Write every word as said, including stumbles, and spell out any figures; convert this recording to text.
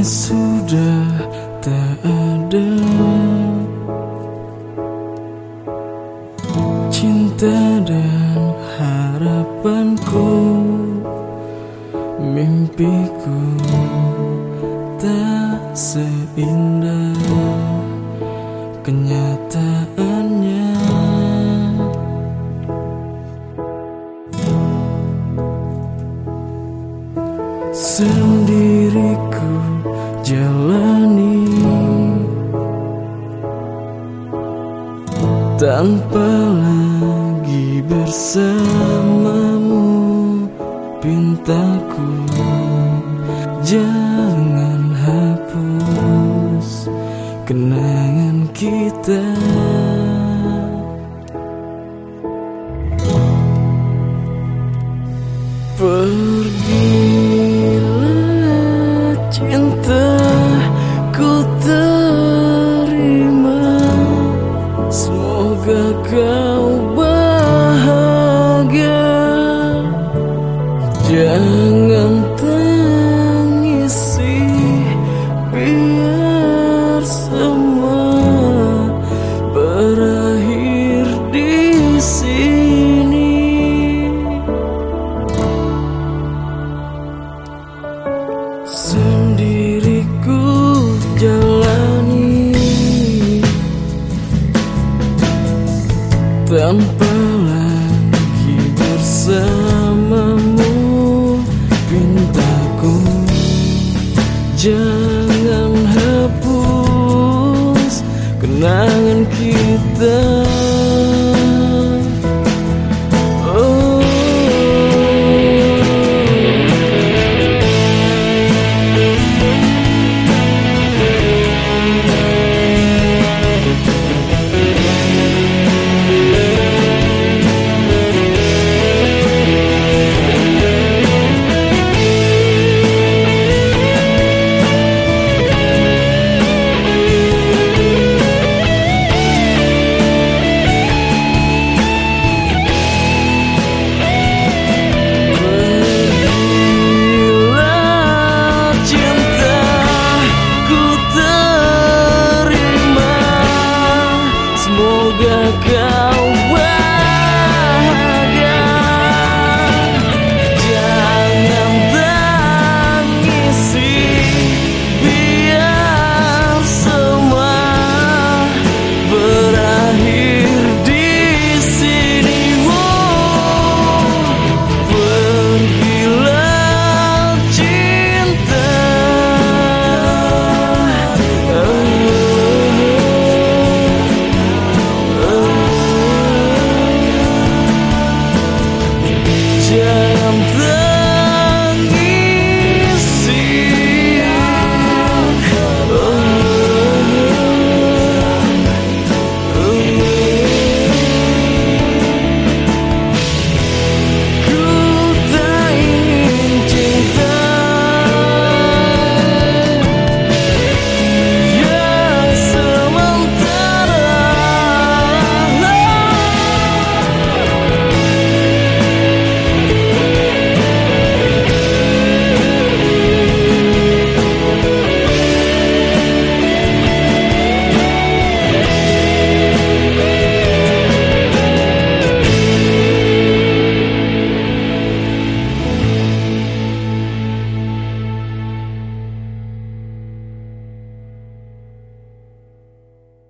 sudah tak ada cinta dan harapanku, mimpiku tak seindah kenyataannya. Sendiriku jalani tanpa lagi bersamamu, pintaku jangan hapus kenangan kita. Pergilah cinta ku terima, semoga kau bahagia. Jangan tangisi, biar semua berakhir di sini. Sendiriku jalani tanpa lagi bersamamu, pintaku jangan hapus kenangan kita.